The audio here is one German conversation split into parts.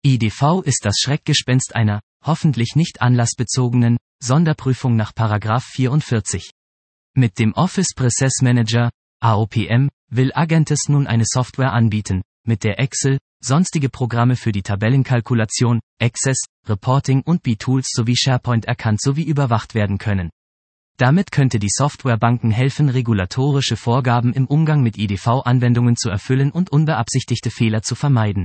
IDV ist das Schreckgespenst einer, hoffentlich nicht anlassbezogenen, Sonderprüfung nach § 44. Mit dem Office Process Manager, AOPM, will Agentes nun eine Software anbieten, mit der Excel, sonstige Programme für die Tabellenkalkulation, Access, Reporting und B-Tools sowie SharePoint erkannt sowie überwacht werden können. Damit könnte die Software Banken helfen, regulatorische Vorgaben im Umgang mit IDV-Anwendungen zu erfüllen und unbeabsichtigte Fehler zu vermeiden.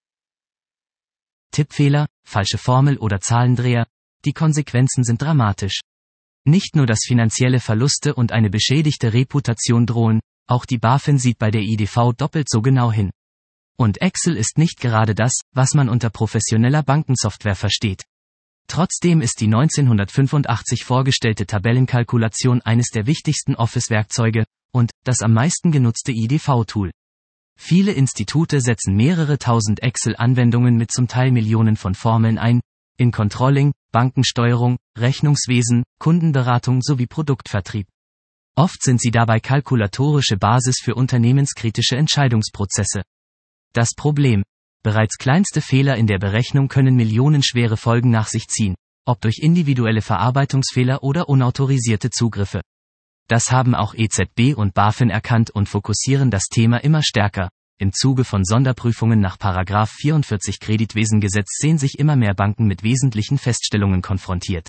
Tippfehler, falsche Formel oder Zahlendreher, die Konsequenzen sind dramatisch. Nicht nur dass finanzielle Verluste und eine beschädigte Reputation drohen, auch die BaFin sieht bei der IDV doppelt so genau hin. Und Excel ist nicht gerade das, was man unter professioneller Bankensoftware versteht. Trotzdem ist die 1985 vorgestellte Tabellenkalkulation eines der wichtigsten Office-Werkzeuge und das am meisten genutzte IDV-Tool. Viele Institute setzen mehrere tausend Excel-Anwendungen mit zum Teil Millionen von Formeln ein, in Controlling, Bankensteuerung, Rechnungswesen, Kundenberatung sowie Produktvertrieb. Oft sind sie dabei kalkulatorische Basis für unternehmenskritische Entscheidungsprozesse. Das Problem: bereits kleinste Fehler in der Berechnung können millionenschwere Folgen nach sich ziehen, ob durch individuelle Verarbeitungsfehler oder unautorisierte Zugriffe. Das haben auch EZB und BaFin erkannt und fokussieren das Thema immer stärker. Im Zuge von Sonderprüfungen nach § 44 Kreditwesengesetz sehen sich immer mehr Banken mit wesentlichen Feststellungen konfrontiert.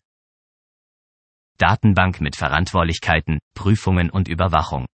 Datenbank mit Verantwortlichkeiten, Prüfungen und Überwachung.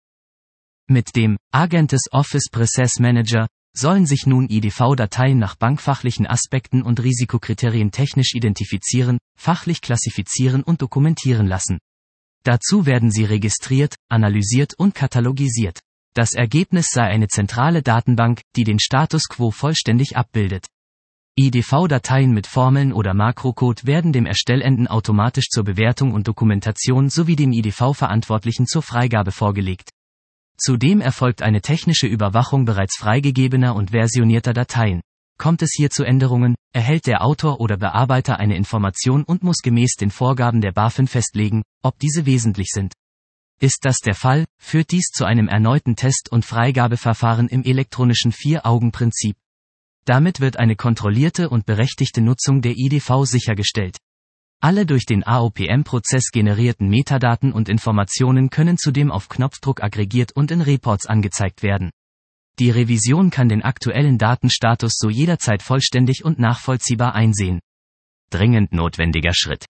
Mit dem Agentes Office Process Manager sollen sich nun IDV-Dateien nach bankfachlichen Aspekten und Risikokriterien technisch identifizieren, fachlich klassifizieren und dokumentieren lassen. Dazu werden sie registriert, analysiert und katalogisiert. Das Ergebnis sei eine zentrale Datenbank, die den Status quo vollständig abbildet. IDV-Dateien mit Formeln oder Makrocode werden dem Erstellenden automatisch zur Bewertung und Dokumentation sowie dem IDV-Verantwortlichen zur Freigabe vorgelegt. Zudem erfolgt eine technische Überwachung bereits freigegebener und versionierter Dateien. Kommt es hier zu Änderungen, erhält der Autor oder Bearbeiter eine Information und muss gemäß den Vorgaben der BaFin festlegen, ob diese wesentlich sind. Ist das der Fall, führt dies zu einem erneuten Test- und Freigabeverfahren im elektronischen Vier-Augen-Prinzip. Damit wird eine kontrollierte und berechtigte Nutzung der IDV sichergestellt. Alle durch den AOPM-Prozess generierten Metadaten und Informationen können zudem auf Knopfdruck aggregiert und in Reports angezeigt werden. Die Revision kann den aktuellen Datenstatus so jederzeit vollständig und nachvollziehbar einsehen. Dringend notwendiger Schritt.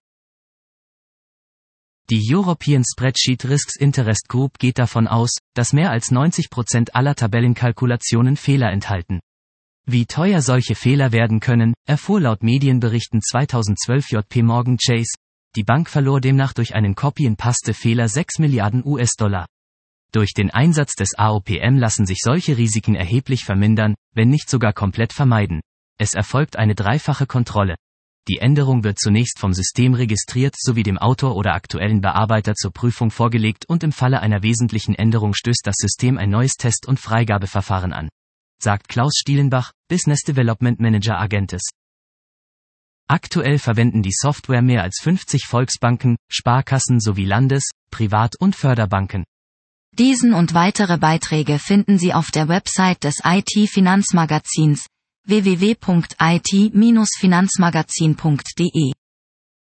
Die European Spreadsheet Risks Interest Group geht davon aus, dass mehr als 90% aller Tabellenkalkulationen Fehler enthalten. Wie teuer solche Fehler werden können, erfuhr laut Medienberichten 2012 JP Morgan Chase. Die Bank verlor demnach durch einen Copy-and-Paste-Fehler 6 Milliarden US-Dollar. Durch den Einsatz des AOPM lassen sich solche Risiken erheblich vermindern, wenn nicht sogar komplett vermeiden. Es erfolgt eine dreifache Kontrolle. Die Änderung wird zunächst vom System registriert sowie dem Autor oder aktuellen Bearbeiter zur Prüfung vorgelegt und im Falle einer wesentlichen Änderung stößt das System ein neues Test- und Freigabeverfahren an, sagt Klaus Stielenbach, Business Development Manager Agentes. Aktuell verwenden die Software mehr als 50 Volksbanken, Sparkassen sowie Landes-, Privat- und Förderbanken. Diesen und weitere Beiträge finden Sie auf der Website des IT-Finanzmagazins www.it-finanzmagazin.de.